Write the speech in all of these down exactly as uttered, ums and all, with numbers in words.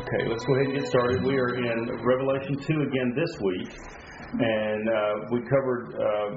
Okay, let's go ahead and get started. We are in Revelation two again this week, and uh, we covered um,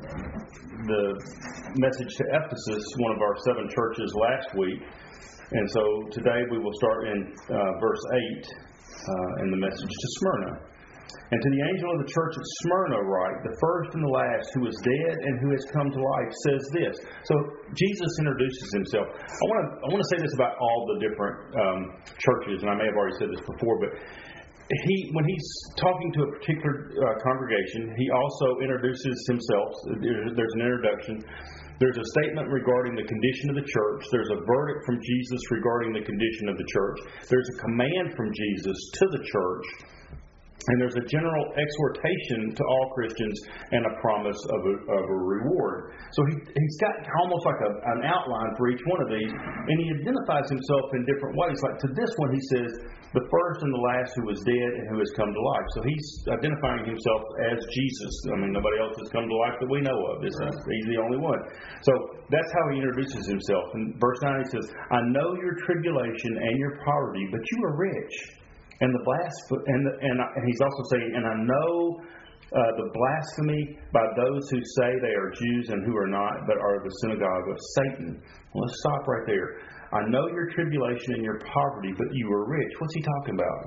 the message to Ephesus, one of our seven churches, last week. And so today we will start in uh, verse eight uh, in the message to Smyrna. And to the angel of the church at Smyrna write, the first and the last, who is dead and who has come to life, says this. So Jesus introduces himself. I want to I want to say this about all the different um, churches, and I may have already said this before, but he when he's talking to a particular uh, congregation, he also introduces himself. There's an introduction. There's a statement regarding the condition of the church. There's a verdict from Jesus regarding the condition of the church. There's a command from Jesus to the church. And there's a general exhortation to all Christians and a promise of a, of a reward. So he, he's got almost like a, an outline for each one of these, and he identifies himself in different ways. Like to this one, he says, the first and the last who was dead and who has come to life. So he's identifying himself as Jesus. I mean, nobody else has come to life that we know of. This is, he's the only one. So that's how he introduces himself. In verse nine, he says, I know your tribulation and your poverty, but you are rich. And the blasphemy, and, the, and, and he's also saying, and I know uh, the blasphemy by those who say they are Jews and who are not, but are the synagogue of Satan. Well, let's stop right there. I know your tribulation and your poverty, but you are rich. What's he talking about?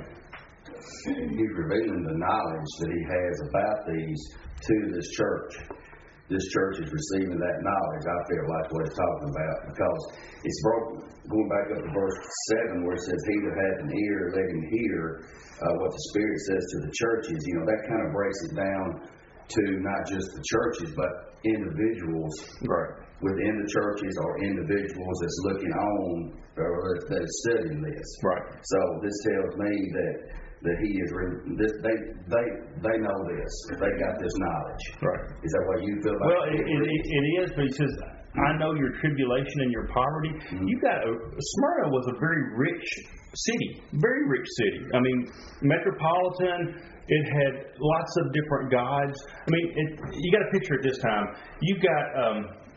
He's revealing the knowledge that he has about these to this church. This church is receiving that knowledge, I feel like what it's talking about, because it's broken. Going back up to verse seven where it says, he that hath an ear, let him hear uh, what the Spirit says to the churches. You know, that kind of breaks it down to not just the churches, but individuals right. within the churches or individuals that's looking on or that's studying this. Right. So this tells me that that he is, this, they they they know this. They got this knowledge. Right. Is that what you feel like? Well, it, it, it is, but he says, I know your tribulation and your poverty. Mm-hmm. You got a, Smyrna was a very rich city, very rich city. I mean, metropolitan. It had lots of different gods. I mean, it, you got to picture it this time. You've got um,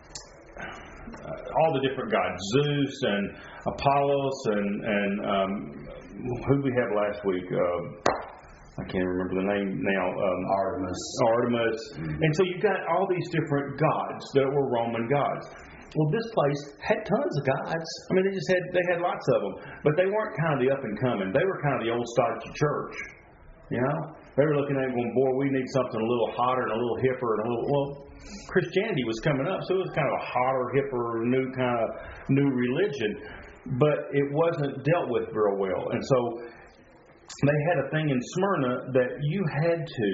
all the different gods, Zeus and Apollos and and um, who did we have last week? Uh, I can't remember the name now. Um, Artemis. Artemis. Mm-hmm. And so you've got all these different gods that were Roman gods. Well, this place had tons of gods. I mean, they just had they had lots of them, but they weren't kind of the up and coming. They were kind of the old stodgy church. You know, they were looking at it going, boy, we need something a little hotter and a little hipper and a little. Well, Christianity was coming up, so it was kind of a hotter, hipper, new kind of new religion. But it wasn't dealt with real well. And so they had a thing in Smyrna that you had to,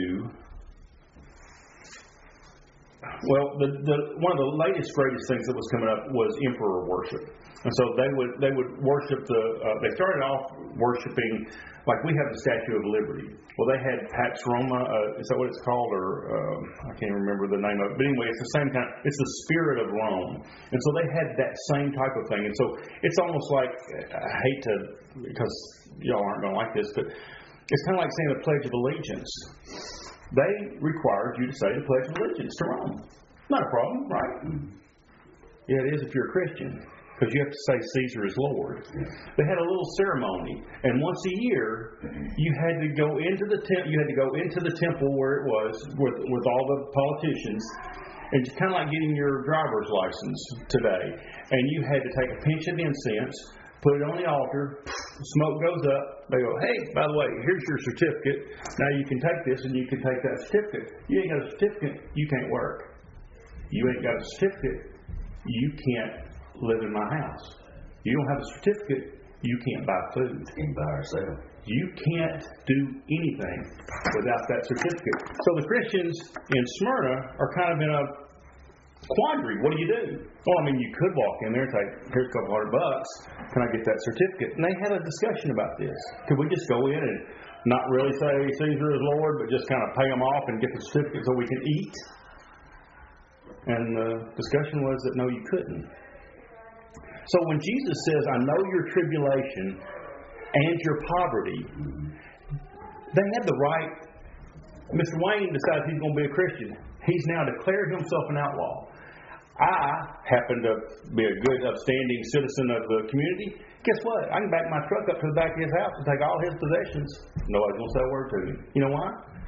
well, the, the one of the latest, greatest things that was coming up was emperor worship. And so they would they would worship the, uh, they started off worshiping, like we have the Statue of Liberty. Well, they had Pax Roma, uh, is that what it's called? Or uh, I can't remember the name of it. But anyway, it's the same kind, it's the spirit of Rome. And so they had that same type of thing. And so it's almost like, I hate to, because y'all aren't going to like this, but it's kind of like saying the Pledge of Allegiance. They required you to say the Pledge of Allegiance to Rome. Not a problem, right? Yeah, it is if you're a Christian. Because you have to say Caesar is Lord. They had a little ceremony, and once a year, you had to go into the temple. You had to go into the temple where it was with with all the politicians, and it's kind of like getting your driver's license today. And you had to take a pinch of incense, put it on the altar. Smoke goes up. They go, hey, by the way, here's your certificate. Now you can take this, and you can take that certificate. You ain't got a certificate, you can't work. You ain't got a certificate, you can't live in my house. You don't have a certificate, you can't buy food. You can't buy or sell. You can't do anything without that certificate. So the Christians in Smyrna are kind of in a quandary. What do you do? Well, I mean, you could walk in there and say, here's a couple hundred bucks. Can I get that certificate? And they had a discussion about this. Could we just go in and not really say Caesar is Lord, but just kind of pay them off and get the certificate so we can eat? And the discussion was that no, you couldn't. So when Jesus says, I know your tribulation and your poverty, they had the right. Mister Wayne decides he's going to be a Christian. He's now declared himself an outlaw. I happen to be a good, upstanding citizen of the community. Guess what? I can back my truck up to the back of his house and take all his possessions. Nobody's going to say a word to me. You know why?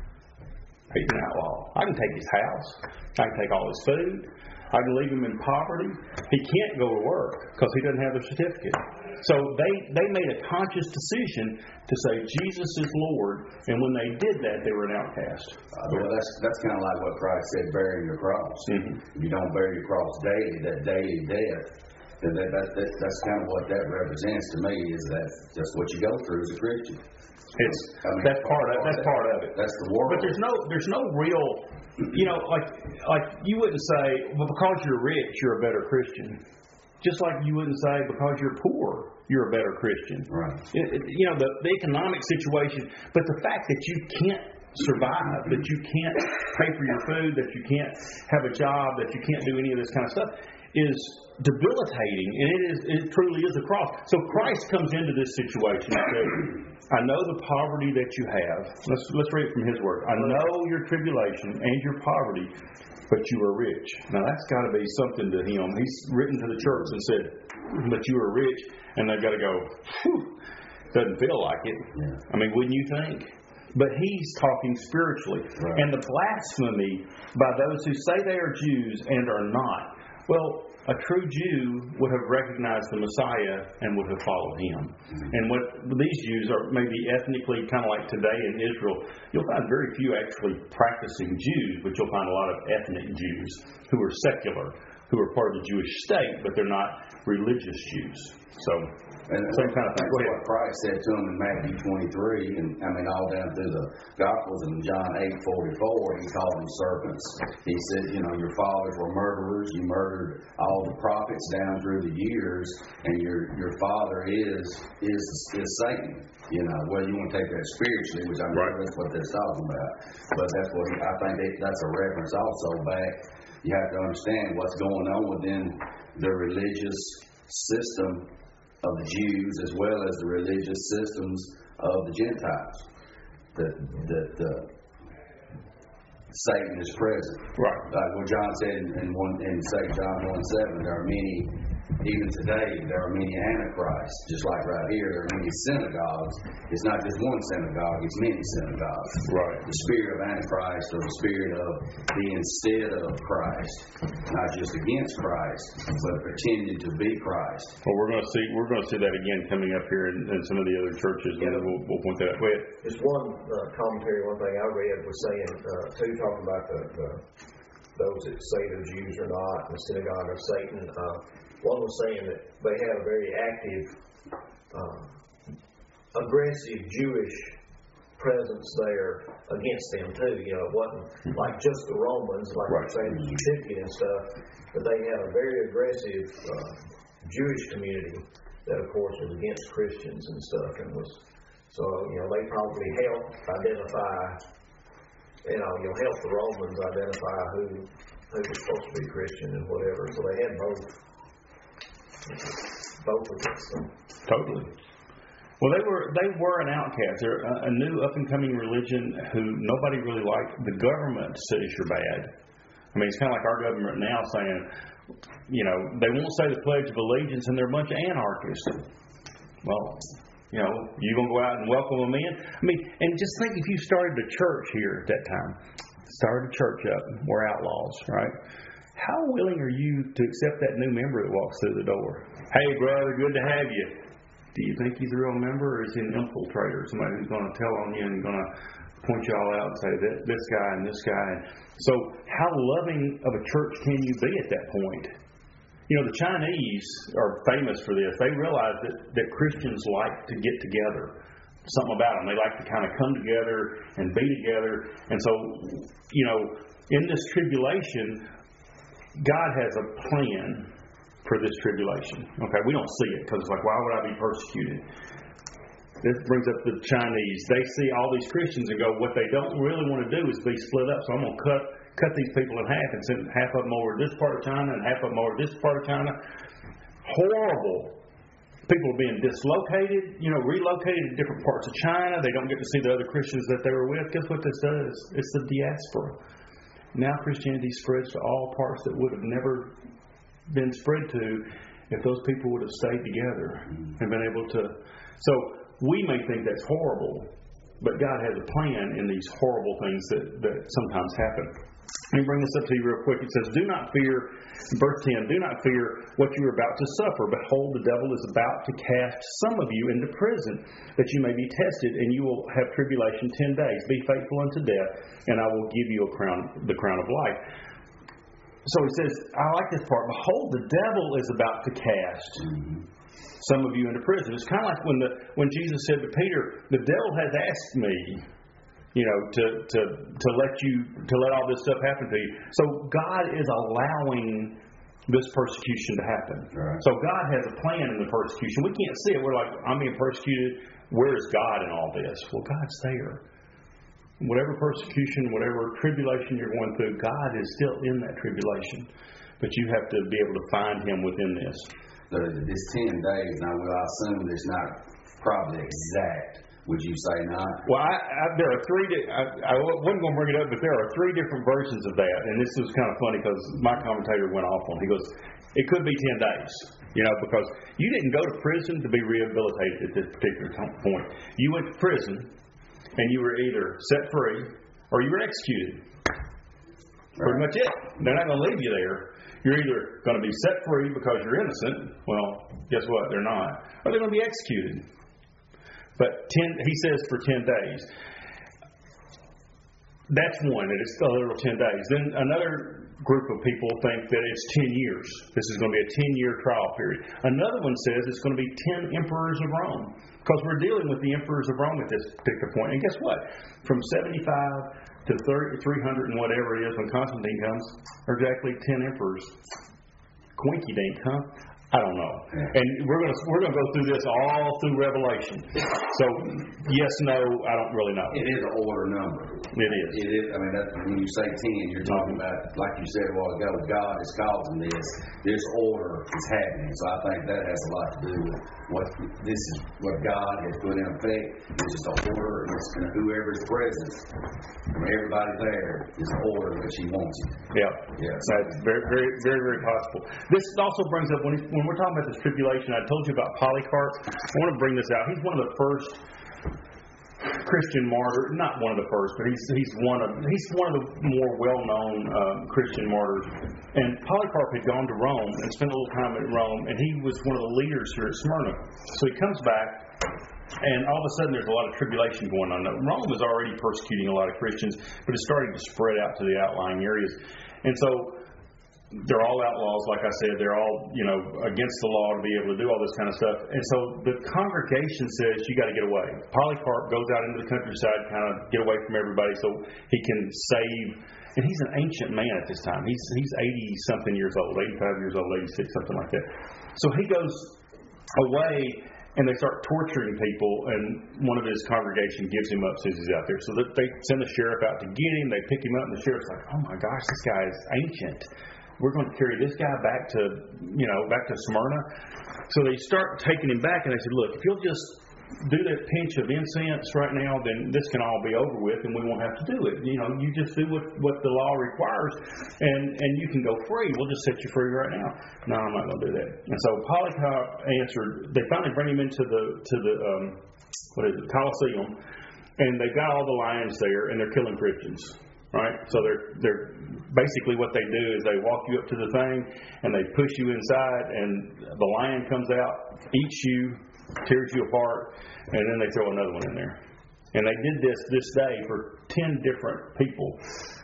He's an outlaw. I can take his house. I can take all his food. I can leave him in poverty. He can't go to work because he doesn't have the certificate. So they, they made a conscious decision to say Jesus is Lord, and when they did that, they were an outcast. Uh, well, that's that's kind of like what Christ said, bearing your cross. Mm-hmm. If you don't bear your cross daily, that daily death, then that, that, that, that's kind of what that represents to me, is that just what you go through as a Christian. It's I mean, that's part of that's part of it. That's the world. But there's no there's no real, you know, like like you wouldn't say, well, because you're rich, you're a better Christian. Just like you wouldn't say because you're poor, you're a better Christian. Right. It, it, you know, the, the economic situation, but the fact that you can't survive, that you can't pay for your food, that you can't have a job, that you can't do any of this kind of stuff is debilitating, and it is it truly is a cross. So Christ comes into this situation and says, I know the poverty that you have. Let's let's read it from his word. I know your tribulation and your poverty, but you are rich. Now that's got to be something to him. He's written to the church and said, but you are rich, and they've got to go, whew, doesn't feel like it. Yeah. I mean, wouldn't you think? But he's talking spiritually. Right. And the blasphemy by those who say they are Jews and are not. Well, a true Jew would have recognized the Messiah and would have followed him. Mm-hmm. And what these Jews are maybe ethnically kind of like today in Israel, you'll find very few actually practicing Jews, but you'll find a lot of ethnic Jews who are secular, who are part of the Jewish state, but they're not religious Jews. So, and same kind of thing. That's what Christ said to them in Matthew twenty-three, and I mean all down through the Gospels. In John eight forty-four, he called them serpents. He said, you know, your fathers were murderers. You murdered all the prophets down through the years, and your your father is is is Satan. You know, well, you want to take that spiritually, which I mean right. That's what they're talking about. But that's what he, I think they, that's a reference also back. You have to understand what's going on within the religious system of the Jews as well as the religious systems of the Gentiles. That that uh, Satan is present. Right. Like what John said in, in one in Second John one seven, there are many, even today, there are many antichrists. Just like right here, there are many synagogues. It's not just one synagogue; it's many synagogues. Right. The spirit of Antichrist, or the spirit of the instead of Christ, not just against Christ, but pretending to be Christ. Well, we're going to see we're going to see that again coming up here in, in some of the other churches, and we'll, we'll point that out. Go ahead. Just one uh, commentary. One thing I read was saying uh, too, talking about the, the those that say they're Jews or not, and the synagogue of Satan. Uh, one was saying that they had a very active, uh, aggressive Jewish presence there against them too. You know, it wasn't like just the Romans, like right. you're saying, the certificate and stuff, but they had a very aggressive uh, Jewish community that, of course, was against Christians and stuff, and was so you know they probably helped identify, you know, you know help the Romans identify who who was supposed to be Christian and whatever. So they had both both against them. Totally. Well, they were they were an outcast. They're a, a new up and coming religion who nobody really liked. The government says you're bad. I mean, it's kind of like our government now saying, you know, they won't say the Pledge of Allegiance, and they're a bunch of anarchists. Well, you know, you gonna go out and welcome them in? I mean, and just think if you started a church here at that time, started a church up, we're outlaws, right? How willing are you to accept that new member that walks through the door? Hey, brother, good to have you. Do you think he's a real member, or is he an infiltrator? Somebody who's going to tell on you and going to point you all out and say, that this guy and this guy. So how loving of a church can you be at that point? You know, the Chinese are famous for this. They realize that, that Christians like to get together. Something about them. They like to kind of come together and be together. And so, you know, in this tribulation, God has a plan for this tribulation. Okay, we don't see it because it's like, why would I be persecuted? This brings up the Chinese. They see all these Christians and go, what they don't really want to do is be split up. So I'm going to cut cut these people in half and send half of them over to this part of China and half of them over to this part of China. Horrible. People are being dislocated, you know, relocated to different parts of China. They don't get to see the other Christians that they were with. Guess what this does? It's the diaspora. Now Christianity spreads to all parts that would have never been spread to if those people would have stayed together and been able to. So we may think that's horrible, but God has a plan in these horrible things that, that sometimes happen. Let me bring this up to you real quick. It says, do not fear, verse ten, do not fear what you are about to suffer. Behold, the devil is about to cast some of you into prison, that you may be tested, and you will have tribulation ten days. Be faithful unto death, and I will give you a crown, the crown of life. So he says, I like this part. Behold, the devil is about to cast some of you into prison. It's kind of like when the when Jesus said to Peter, the devil has asked me, you know, to, to, to let you, to let all this stuff happen to you. So God is allowing this persecution to happen. Right. So God has a plan in the persecution. We can't see it. We're like, I'm being persecuted. Where is God in all this? Well, God's there. Whatever persecution, whatever tribulation you're going through, God is still in that tribulation. But you have to be able to find Him within this. The, this ten days, now will I assume it's not probably exact. Would you say not? Well, I, I, there are three. Di- I, I wasn't going to bring it up, but there are three different versions of that, and this was kind of funny because my commentator went off on. He goes, "It could be ten days, you know, because you didn't go to prison to be rehabilitated at this particular point. You went to prison, and you were either set free or you were executed. Right. Pretty much it. They're not going to leave you there. You're either going to be set free because you're innocent. Well, guess what? They're not. Or they're going to be executed." But ten, he says for ten days. That's one, and it's a literal ten days. Then another group of people think that it's ten years. This is going to be a ten-year trial period. Another one says it's going to be ten emperors of Rome, because we're dealing with the emperors of Rome at this particular point. And guess what? From seventy-five to three hundred and whatever it is when Constantine comes, are exactly ten emperors. Quinky dink, huh? I don't know. Yeah. And we're going to we're going to go through this all through Revelation. So yes, no, I don't really know. It is an order number. It is. It is. I mean, that, when you say ten, you're talking about, like you said a while ago, God is causing this. This order is happening. So I think that has a lot to do with what this is. What God has put in effect. It's just an order, and it's and whoever's present, from everybody there, is an order which He wants it. Yeah. Yeah. So it's very, very, very, very possible. This also brings up when he, when we're talking about this tribulation. I told you about Polycarp. I want to bring this out. He's one of the first Christian martyr, not one of the first, but he's he's one of he's one of the more well-known um, Christian martyrs. And Polycarp had gone to Rome and spent a little time in Rome, and he was one of the leaders here at Smyrna. So he comes back, and all of a sudden there's a lot of tribulation going on. Now, Rome was already persecuting a lot of Christians, but it's starting to spread out to the outlying areas. And so they're all outlaws, like I said. They're all, you know, against the law to be able to do all this kind of stuff. And so the congregation says, you got to get away. Polycarp goes out into the countryside, kind of get away from everybody so he can save. And he's an ancient man at this time. He's he's eighty-something years old, eighty-five years old, eighty-six, something like that. So he goes away, and they start torturing people, and one of his congregation gives him up, says he's out there. So they send the sheriff out to get him. They pick him up, and the sheriff's like, oh my gosh, this guy is ancient. We're going to carry this guy back to, you know, back to Smyrna. So they start taking him back, and they said, look, if you'll just do that pinch of incense right now, then this can all be over with, and we won't have to do it. You know, you just do what, what the law requires, and, and you can go free. We'll just set you free right now. No, I'm not going to do that. And so Polycarp answered. They finally bring him into the to the um, what is it, Colosseum, and they've got all the lions there, and they're killing Christians. Right? So they're they're basically what they do is they walk you up to the thing and they push you inside, and the lion comes out, eats you, tears you apart, and then they throw another one in there. And they did this this day for ten different people.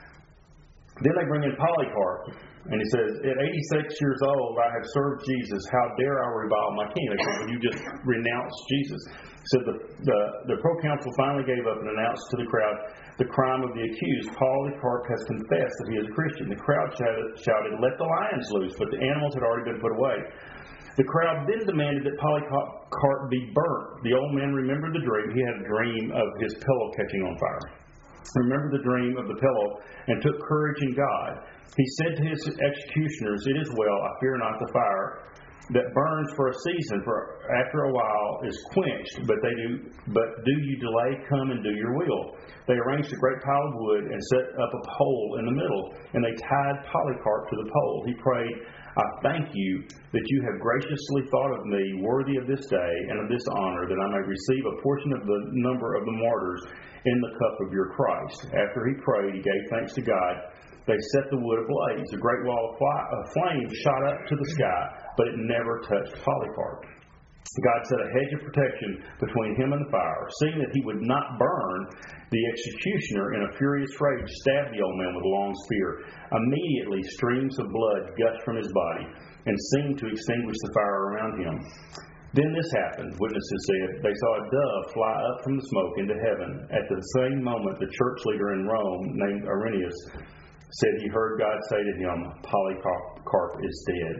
Then they bring in Polycarp, and he says, at eighty-six years old, I have served Jesus. How dare I revile my king? They said, well, you just renounced Jesus. So the, the, the proconsul finally gave up and announced to the crowd the crime of the accused. Polycarp has confessed that he is a Christian. The crowd shouted, shouted, let the lions loose, but the animals had already been put away. The crowd then demanded that Polycarp be burnt. The old man remembered the dream. He had a dream of his pillow catching on fire. Remembered the dream of the pillow and took courage in God. He said to his executioners, it is well, I fear not the fire. that burns for a season, for after a while is quenched, but they do but do you delay, come and do your will. They arranged a great pile of wood and set up a pole in the middle, and they tied Polycarp to the pole. He prayed, I thank you that you have graciously thought of me, worthy of this day and of this honor, that I may receive a portion of the number of the martyrs in the cup of your Christ. After he prayed, he gave thanks to God. They set the wood ablaze. A great wall of flame shot up to the sky, but it never touched Polycarp. God set a hedge of protection between him and the fire. Seeing that he would not burn, the executioner, in a furious rage, stabbed the old man with a long spear. Immediately, streams of blood gushed from his body and seemed to extinguish the fire around him. Then this happened, witnesses said. They saw a dove fly up from the smoke into heaven. At the same moment, the church leader in Rome, named Irenaeus, said he heard God say to him, Polycarp is dead.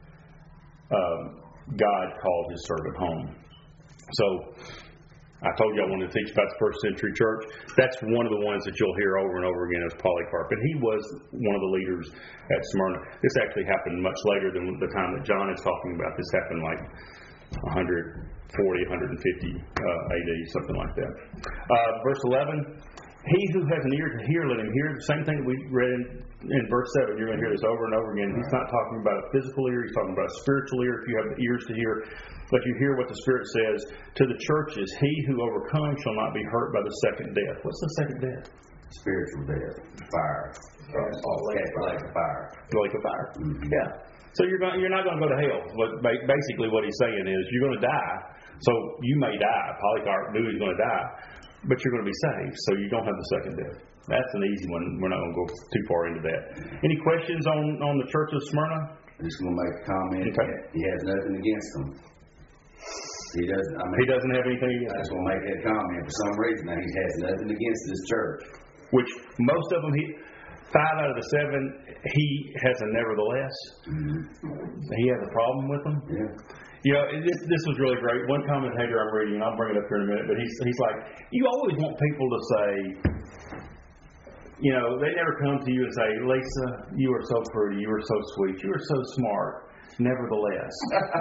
Um, God called his servant home. So, I told you I wanted to teach about the first century church. That's one of the ones that you'll hear over and over again is Polycarp. And he was one of the leaders at Smyrna. This actually happened much later than the time that John is talking about. This happened like one forty, one fifty uh, A D, something like that. Uh, verse eleven. He who has an ear to hear, let him hear. The same thing that we read in, in verse seven. You're going to hear this over and over again. He's not talking about a physical ear. He's talking about a spiritual ear. If you have the ears to hear, let you hear what the Spirit says to the churches. He who overcomes shall not be hurt by the second death. What's the second death? Spiritual death. Fire. Like fire. Lake of fire. Mm-hmm. Yeah. So you're going, you're not going to go to hell. But basically what he's saying is you're going to die. So you may die. Polycarp knew he was going to die. But you're going to be saved, so you don't have the second death. That's an easy one. We're not going to go too far into that. Any questions on, on the church of Smyrna? I'm just going to make a comment. Okay. He has nothing against them. He doesn't. I mean, he doesn't have anything against them. I just want to make that comment. For some reason, he has nothing against this church. Which most of them, he, five out of the seven, he has a nevertheless. Mm-hmm. He has a problem with them. Yeah. You know, this this was really great. One commentator I'm reading, and I'll bring it up here in a minute, but he's he's like, you always want people to say, you know, they never come to you and say, Lisa, you are so pretty, you are so sweet, you are so smart. Nevertheless,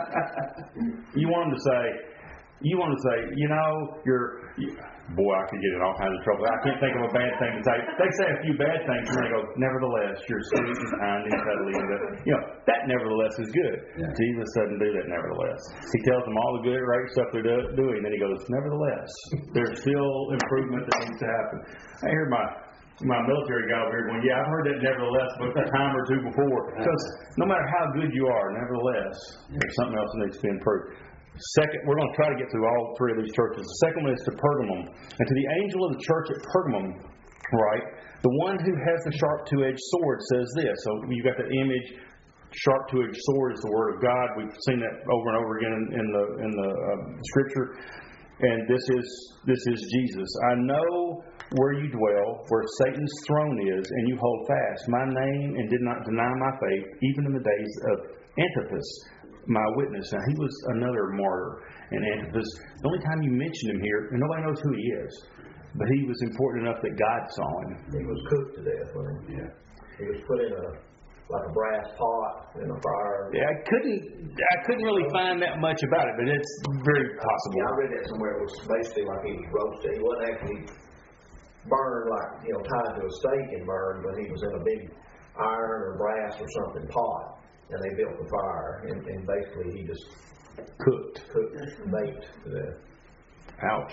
you want them to say, you want to say, you know, you're. You, Boy, I could get in all kinds of trouble. I can't think of a bad thing to say. They say a few bad things, and they go, nevertheless, you're sweet and kind and cuddly. And that, you know, that nevertheless is good. Yeah. Jesus doesn't do that nevertheless. He tells them all the good, right stuff they're do- doing, and then he goes, nevertheless, there's still improvement that needs to happen. I hear my my military guy over here going, yeah, I've heard that nevertheless, but a time or two before. Because no matter how good you are, nevertheless, there's something else that needs to be improved. Second, we're going to try to get through all three of these churches. The second one is to Pergamum. And to the angel of the church at Pergamum, right, the one who has the sharp two-edged sword says this. So you've got that image. Sharp two-edged sword is the word of God. We've seen that over and over again in, in the in the uh, scripture. And this is this is Jesus. I know where you dwell, where Satan's throne is, and you hold fast my name and did not deny my faith, even in the days of Antipas, my witness. Now, he was another martyr. And Antipas, the only time you mention him here, and nobody knows who he is, but he was important enough that God saw him. He was cooked to death, wasn't he? Yeah. He was put in a, like a brass pot in a fire. Yeah, I couldn't, I couldn't really find that much about it, but it's very possible. Yeah, I read that somewhere. It was basically like he was roasted. He wasn't actually burned like, you know, tied to a stake and burned, but he was in a big iron or brass or something pot. And they built the fire, and, and basically he just cooked, cooked, baked to death. Ouch.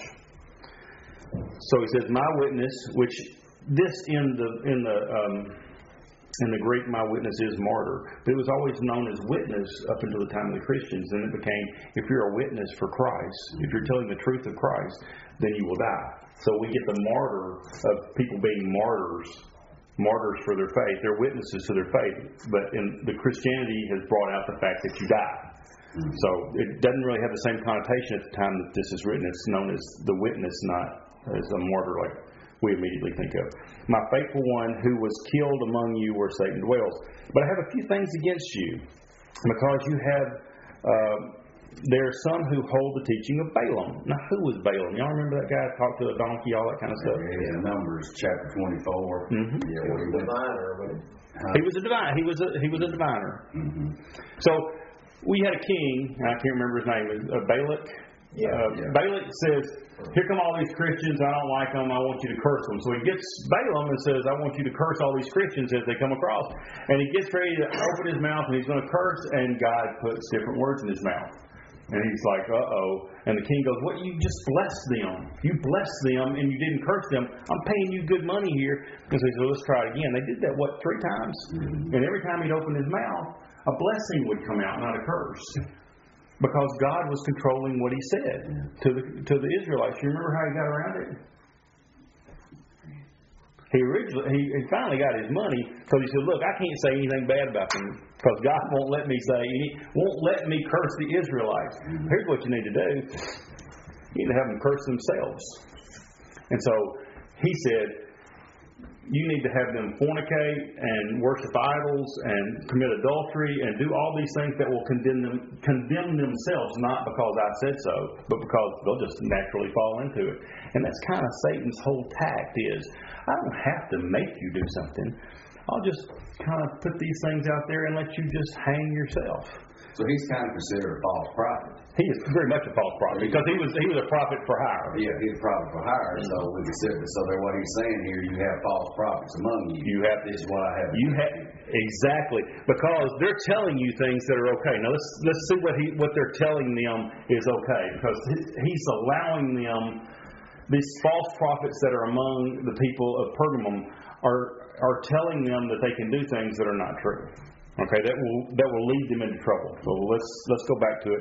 So he says, "My witness," which this in the in the um, in the Greek, "my witness" is martyr, but it was always known as witness up until the time of the Christians. Then it became, if you're a witness for Christ, if you're telling the truth of Christ, then you will die. So we get the martyr of people being martyrs. Martyrs for their faith. They're witnesses to their faith. But in the Christianity has brought out the fact that you die. Mm-hmm. So it doesn't really have the same connotation at the time that this is written. It's known as the witness, not as a martyr like we immediately think of. My faithful one who was killed among you where Satan dwells. But I have a few things against you, because you have uh, there are some who hold the teaching of Balaam. Now, who was Balaam? Y'all remember that guy that talked to a donkey, all that kind of stuff? Yeah, Numbers chapter twenty-four. Mm-hmm. Yeah, he was a diviner. He was a diviner. He was a he was a diviner. Mm-hmm. So we had a king, I can't remember his name, uh, Balak. Yeah, uh, yeah. Balak says, here come all these Christians, I don't like them, I want you to curse them. So he gets Balaam and says, I want you to curse all these Christians as they come across. And he gets ready to open his mouth and he's going to curse, and God puts different words in his mouth. And he's like, uh-oh. And the king goes, what, you just blessed them. You blessed them and you didn't curse them. I'm paying you good money here. And so he said, let's try it again. They did that, what, three times? Mm-hmm. And every time he'd open his mouth, a blessing would come out, not a curse. Because God was controlling what he said to the to the Israelites. You remember how he got around it? He originally he, he finally got his money because he said, look, I can't say anything bad about them because God won't let me say any won't let me curse the Israelites. Mm-hmm. Here's what you need to do. You need to have them curse themselves. And so he said, you need to have them fornicate and worship idols and commit adultery and do all these things that will condemn them, condemn themselves, not because I said so, but because they'll just naturally fall into it. And that's kind of Satan's whole tact is, I don't have to make you do something. I'll just kind of put these things out there and let you just hang yourself. So he's kind of considered a false prophet. He is very much a false prophet because he was he was a prophet for hire. Yeah, he's a prophet for hire. So we consider so. There, what he's saying here, you have false prophets among you. You have this is what I have. You have exactly because they're telling you things that are okay. Now let's let's see what he what they're telling them is okay because he's allowing them. These false prophets that are among the people of Pergamum are are telling them that they can do things that are not true. Okay, that will that will lead them into trouble. So let's let's go back to it.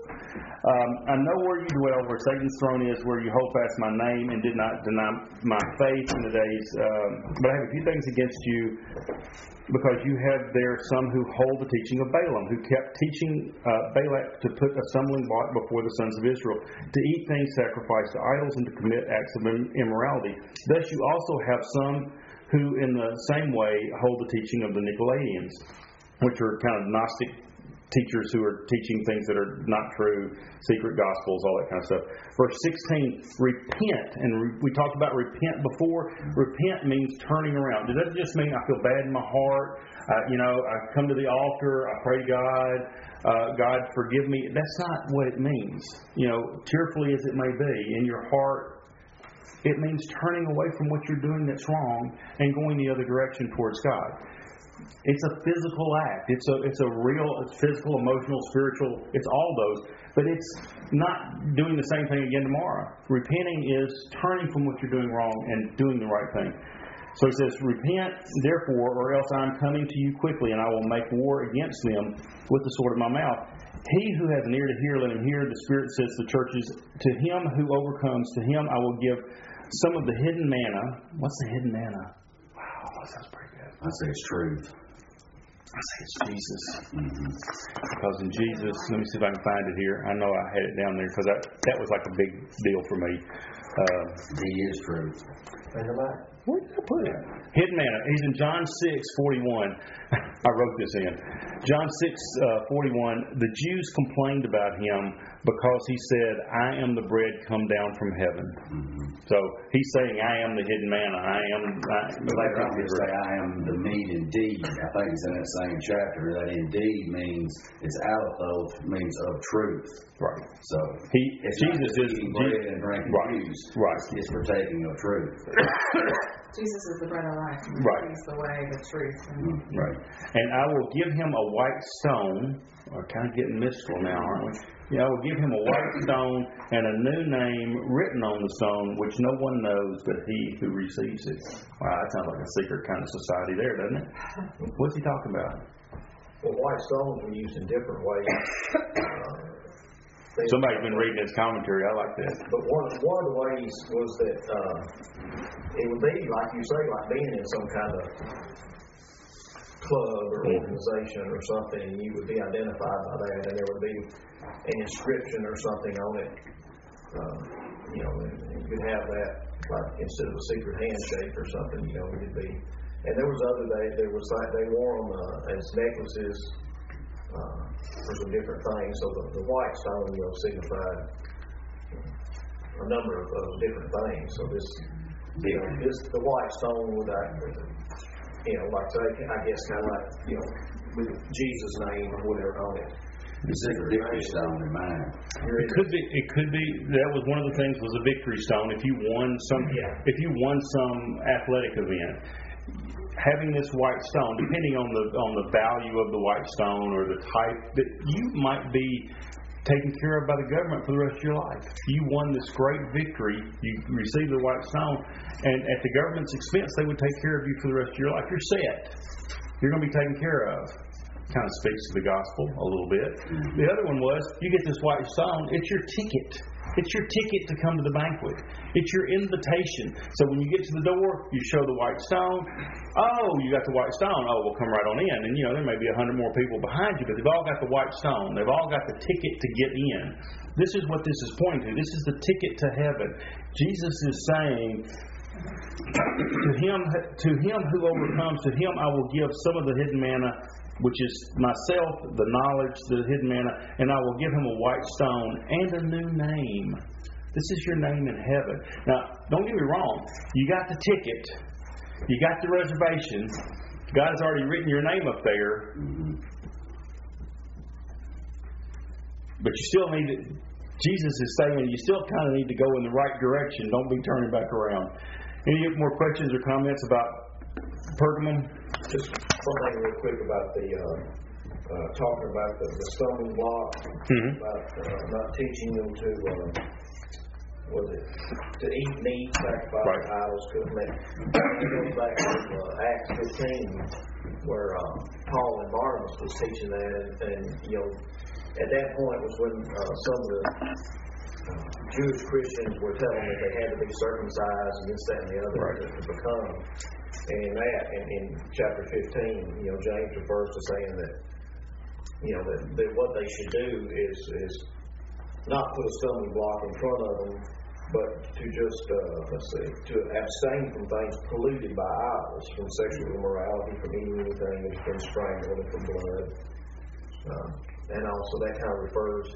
Um, I know where you dwell, where Satan's throne is, where you hold fast my name and did not deny my faith in the days. Um, but I have a few things against you, because you have there some who hold the teaching of Balaam, who kept teaching uh, Balak to put a stumbling block before the sons of Israel, to eat things sacrificed to idols and to commit acts of immorality. Thus you also have some who in the same way hold the teaching of the Nicolaitans, which are kind of Gnostic teachers who are teaching things that are not true, secret gospels, all that kind of stuff. Verse sixteen, repent. And re- we talked about repent before. Repent means turning around. Does that just mean I feel bad in my heart? Uh, you know, I come to the altar, I pray to God, uh, God forgive me. That's not what it means. You know, tearfully as it may be, in your heart, it means turning away from what you're doing that's wrong and going the other direction towards God. It's a physical act. It's a it's a real, it's physical, emotional, spiritual. It's all those. But it's not doing the same thing again tomorrow. Repenting is turning from what you're doing wrong and doing the right thing. So he says, repent, therefore, or else I'm coming to you quickly, and I will make war against them with the sword of my mouth. He who has an ear to hear, let him hear. The Spirit says to the churches, to him who overcomes, to him I will give some of the hidden manna. What's the hidden manna? Wow, that sounds pretty good. I say it's truth. I say it's Jesus. Mm-hmm. Because in Jesus, let me see if I can find it here. I know I had it down there because that, that was like a big deal for me. Uh, he is truth. Where did I put it? Hidden manna. He's in John six forty-one. I wrote this in. John six forty-one. The Jews complained about him because he said, I am the bread come down from heaven. Mm-hmm. So he's saying, I am the hidden manna. I am. I, but they don't say, I am the meat indeed. I think it's in that same chapter. That indeed means, it's alethos, means of truth. Right. So he, it's Jesus not is bread Jesus, and drinking right, juice. Right. It's partaking of truth. Jesus is the bread of life. Right. He's the way, the truth. Mm-hmm. Right. And I will give him a white stone. We're kind of getting mystical now, aren't we? Yeah, I will give him a white stone and a new name written on the stone, which no one knows but he who receives it. Wow, that sounds like a secret kind of society there, doesn't it? What's he talking about? Well, white stones were used in different ways. Uh, Somebody's been reading his commentary. I like that. But one, one of the ways was that uh, it would be, like you say, like being in some kind of club or organization or something, and you would be identified by that, and there would be an inscription or something on it. Uh, you know, and you could have that, like instead of a secret handshake or something, you know, it would be. And there was other day, there was like they wore them uh, as necklaces uh, for some different things. So the, the white stone, you know, signified a number of, of different things. So this, you know, this the white stone would, you know, like say, I guess kind of like, you know, with Jesus' name or whatever on it. It's a victory stone in mine. It could be. It could be. That was one of the things. Was a victory stone. If you won some. Yeah. If you won some athletic event, having this white stone, depending on the on the value of the white stone or the type, that you might be taken care of by the government for the rest of your life. You won this great victory. You received the white stone, and at the government's expense, they would take care of you for the rest of your life. You're set. You're going to be taken care of. Kind of speaks to the gospel a little bit. The other one was, you get this white stone, it's your ticket. It's your ticket to come to the banquet. It's your invitation. So when you get to the door, you show the white stone. Oh, you got the white stone. Oh, we'll come right on in. And, you know, there may be a hundred more people behind you, but they've all got the white stone. They've all got the ticket to get in. This is what this is pointing to. This is the ticket to heaven. Jesus is saying, to him, to him who overcomes, to him I will give some of the hidden manna, which is myself, the knowledge, the hidden manna, and I will give him a white stone and a new name. This is your name in heaven. Now, don't get me wrong. You got the ticket. You got the reservation. God has already written your name up there. But you still need to, Jesus is saying you still kind of need to go in the right direction. Don't be turning back around. Any more questions or comments about Pergamum? Just something real quick about the uh, uh, talking about the, the stumbling block, Mm-hmm. about uh, not teaching them to uh, was it to eat meat, sacrifice Right. to idols, couldn't make. It goes back to uh, Acts fifteen, where uh, Paul and Barnabas was teaching that, and, and you know, at that point was when uh, some of the uh, Jewish Christians were telling them that they had to be circumcised and this, that, and the other Right. to, to become. And in that, in, in chapter fifteen, you know, James refers to saying that, you know, that, that what they should do is is not put a stumbling block in front of them, but to just, uh, let's see, to abstain from things polluted by idols, from sexual immorality, from eating anything that's been strangled, and from blood. Um, and also that kind of refers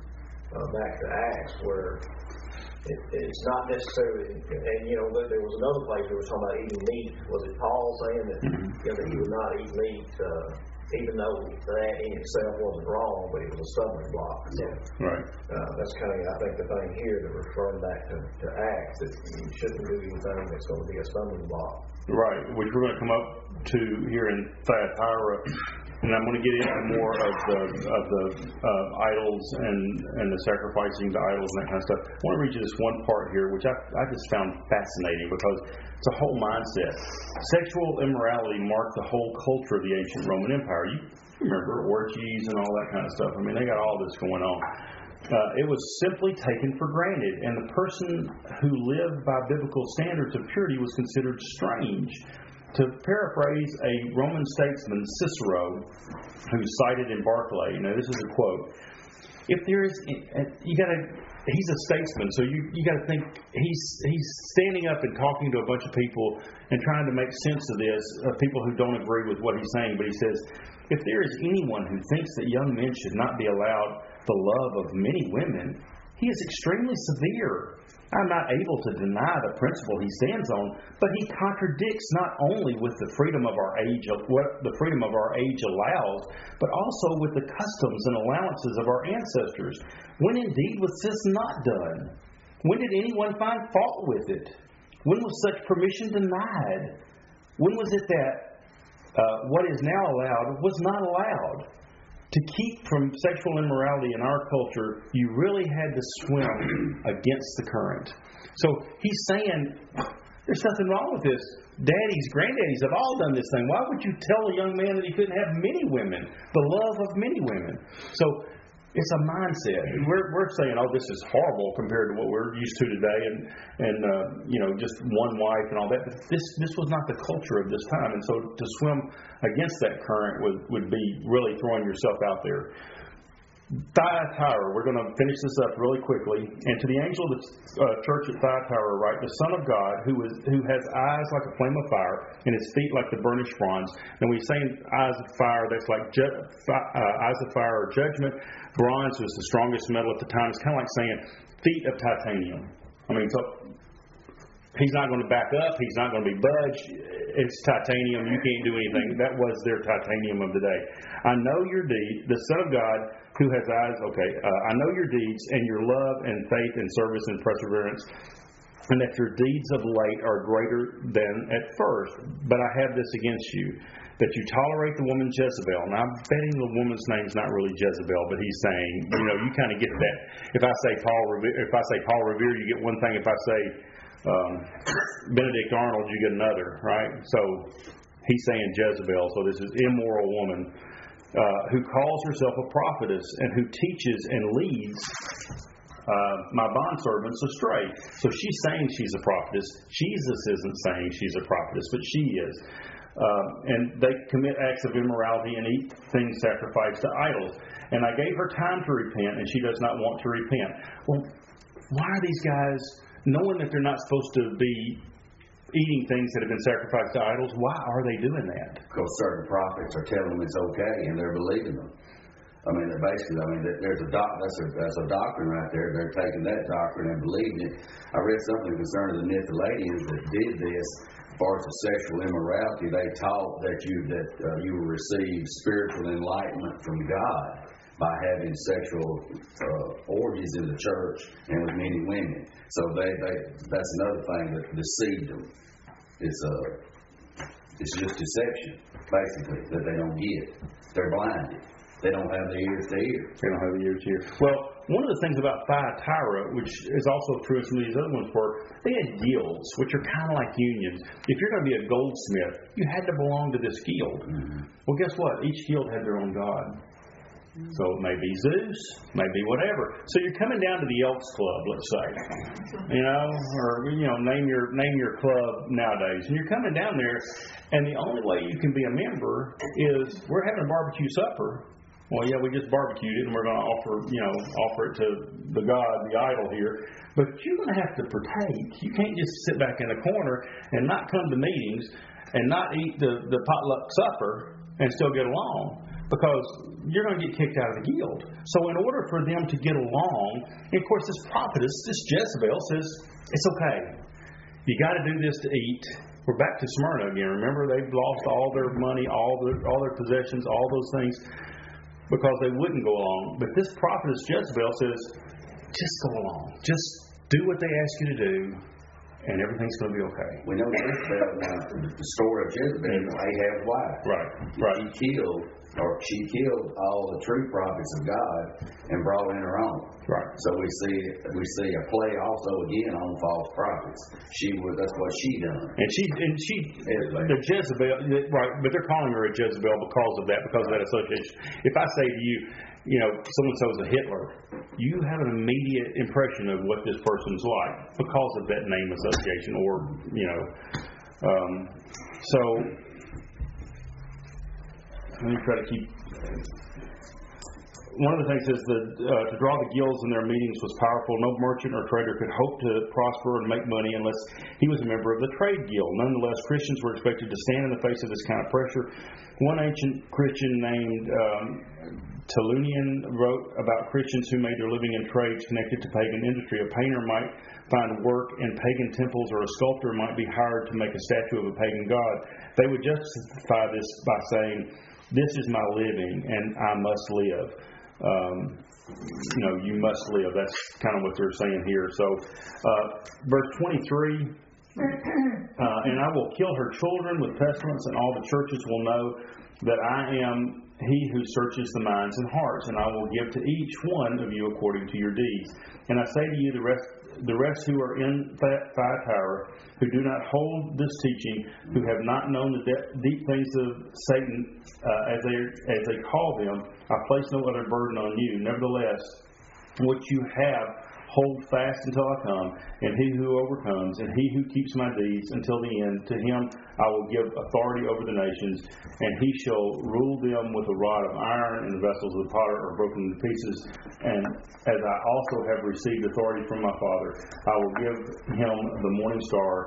uh, back to Acts, where It, it's not necessarily, and you know, there was another place where we were talking about eating meat. Was it Paul saying that, you know, that he would not eat meat, uh, even though that in itself wasn't wrong, but it was a stumbling block? So, Right. uh, that's kind of, I think, the thing here that we're referring back to, to Acts, that you shouldn't do anything that's going to be a stumbling block. Right, which we're going to come up to here in Thyatira, and I'm going to get into more of the of the uh, idols and and the sacrificing to idols and that kind of stuff. I want to read you this one part here, which I I just found fascinating because it's a whole mindset. Sexual immorality marked the whole culture of the ancient Roman Empire. You remember orgies and all that kind of stuff. I mean, they got all this going on. Uh, it was simply taken for granted, and the person who lived by biblical standards of purity was considered strange. To paraphrase a Roman statesman, Cicero, who's cited in Barclay, now this is a quote, if there is, you got to, he's a statesman, so you you got to think he's he's standing up and talking to a bunch of people and trying to make sense of this, of people who don't agree with what he's saying, but he says, if there is anyone who thinks that young men should not be allowed the love of many women, he is extremely severe. I'm not able to deny the principle he stands on, but he contradicts not only with the freedom of our age, what the freedom of our age allows, but also with the customs and allowances of our ancestors. When indeed was this not done? When did anyone find fault with it? When was such permission denied? When was it that uh, what is now allowed was not allowed? To keep from sexual immorality in our culture, you really had to swim against the current. So he's saying, there's nothing wrong with this. Daddies, granddaddies have all done this thing. Why would you tell a young man that he couldn't have many women, the love of many women? So it's a mindset. We're we're saying, oh, this is horrible compared to what we're used to today, and and uh, you know, just one wife and all that. But this this was not the culture of this time, and so to swim against that current would would be really throwing yourself out there. Thyatira, we're going to finish this up really quickly. And to the angel of the uh, church at Thyatira write, the Son of God, who is who has eyes like a flame of fire, and his feet like the burnished bronze. And we say eyes of fire, that's like ju- fi- uh, eyes of fire or judgment. Bronze was the strongest metal at the time. It's kind of like saying feet of titanium. I mean, so he's not going to back up. He's not going to be budged. It's titanium. You can't do anything. That was their titanium of the day. I know your deed, the Son of God who has eyes. Okay, uh, I know your deeds and your love and faith and service and perseverance, and that your deeds of late are greater than at first. But I have this against you, that you tolerate the woman Jezebel. Now, I'm betting the woman's name's not really Jezebel, but he's saying, you know, you kind of get that. If I say Paul Revere, if I say Paul Revere, you get one thing. If I say um, Benedict Arnold, you get another, right? So he's saying Jezebel. So this is immoral woman uh, who calls herself a prophetess and who teaches and leads Uh, my bondservants astray. So she's saying she's a prophetess. Jesus isn't saying she's a prophetess, but she is. Uh, and they commit acts of immorality and eat things sacrificed to idols. And I gave her time to repent, and she does not want to repent. Well, why are these guys, knowing that they're not supposed to be eating things that have been sacrificed to idols, why are they doing that? Because certain prophets are telling them it's okay, and they're believing them. I mean, they're basically, I mean, there's a doc, that's a that's a doctrine right there. They're taking that doctrine and believing it. I read something concerning the Nicolaitans that did this. As far as the sexual immorality, they taught that you that uh, you will receive spiritual enlightenment from God by having sexual uh, orgies in the church and with many women. So they, they that's another thing that deceived them. It's uh, it's just deception, basically, that they don't get. They're blinded. They don't have the ears to hear. They don't have the ears to hear. Well, one of the things about Thyatira, which is also true of some of these other ones, were they had guilds, which are kind of like unions. If you're going to be a goldsmith, you had to belong to this guild. Mm-hmm. Well, guess what? Each guild had their own god. Mm-hmm. So it may be Zeus, maybe whatever. So you're coming down to the Elks Club, let's say, you know, or you know, name your name your club nowadays, and you're coming down there, and the only way you can be a member is we're having a barbecue supper. Well, yeah, we just barbecued it, and we're going to offer, you know, offer it to the god, the idol here. But you're going to have to partake. You can't just sit back in a corner and not come to meetings and not eat the, the potluck supper and still get along, because you're going to get kicked out of the guild. So in order for them to get along, and of course this prophetess, this Jezebel, says, it's okay. You got to do this to eat. We're back to Smyrna again. Remember, they've lost all their money, all their, all their possessions, all those things, because they wouldn't go along. But this prophetess Jezebel says, just go along. Just do what they ask you to do, and everything's going to be okay. We know Jezebel, now, the story of Jezebel, Ahab's wife. Right, right. She killed, or she killed all the true prophets of God and brought in her own. Right. So we see we see a play also again on false prophets. She was that's what she done. And she and she the Jezebel, right? But they're calling her a Jezebel because of that, because of that association. If I say to you, you know, someone so's a Hitler, you have an immediate impression of what this person's like because of that name association, or you know. Um, so let me try to keep. One of the things is that uh, to draw the guilds in their meetings was powerful. No merchant or trader could hope to prosper and make money unless he was a member of the trade guild. Nonetheless, Christians were expected to stand in the face of this kind of pressure. One ancient Christian named um, Tertullian wrote about Christians who made their living in trades connected to pagan industry. A painter might find work in pagan temples, or a sculptor might be hired to make a statue of a pagan god. They would justify this by saying, "This is my living, and I must live." Um, you know, you must live. That's kind of what they're saying here. So, uh, verse twenty-three, uh, and I will kill her children with pestilence, and all the churches will know that I am he who searches the minds and hearts, and I will give to each one of you according to your deeds. And I say to you, the rest the rest who are in Thyatira, who do not hold this teaching, who have not known the de- deep things of Satan, uh, as they as they call them, I place no other burden on you. Nevertheless, what you have, hold fast until I come, and he who overcomes, and he who keeps my deeds until the end, to him I will give authority over the nations, and he shall rule them with a rod of iron, and the vessels of the potter are broken into pieces. And as I also have received authority from my Father, I will give him the morning star.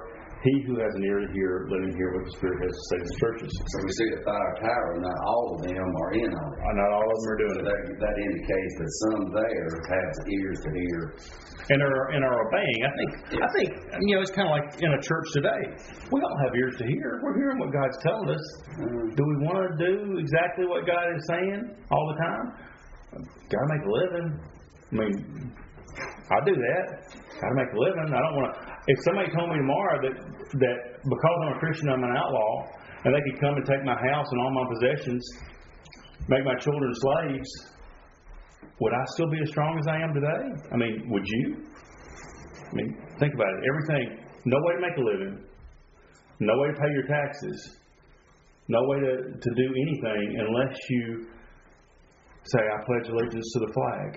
He who has an ear to hear, let him hear what the Spirit has to say to the churches. So we see the Thyatira, not all of them are in on it. Not all of them are doing So it. that, that indicates that some there have ears to hear. And are, and are obeying. I think, I think, you know, it's kind of like in a church today. We all have ears to hear. We're hearing what God's telling us. Mm. Do we want to do exactly what God is saying all the time? Got to make a living. I mean, I do that. Got to make a living. I don't want to. If somebody told me tomorrow that that because I'm a Christian, I'm an outlaw, and they could come and take my house and all my possessions, make my children slaves, would I still be as strong as I am today? I mean, would you? I mean, think about it. Everything. No way to make a living. No way to pay your taxes. No way to, to do anything unless you say, I pledge allegiance to the flag.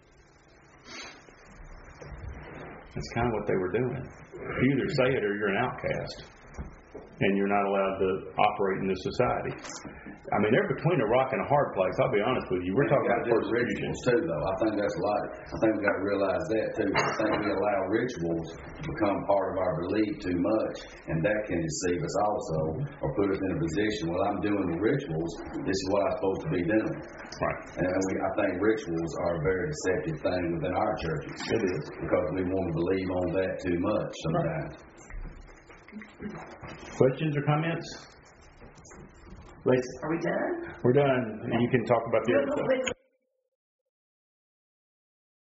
That's kind of what they were doing. You either say it or you're an outcast. And you're not allowed to operate in this society. I mean, they're between a rock and a hard place. I'll be honest with you. We're talking about rituals persecution. too, though. I think that's a lot. I think we've got to realize that too. I think we allow rituals to become part of our belief too much, and that can deceive us also, or put us in a position. Well, I'm doing the rituals. This is what I'm supposed to be doing. Right. And we, I think rituals are a very deceptive thing within our churches. It is. Because we want to believe on that too much sometimes. Questions or comments? Lacey? Are we done? We're done. You can talk about the other stuff.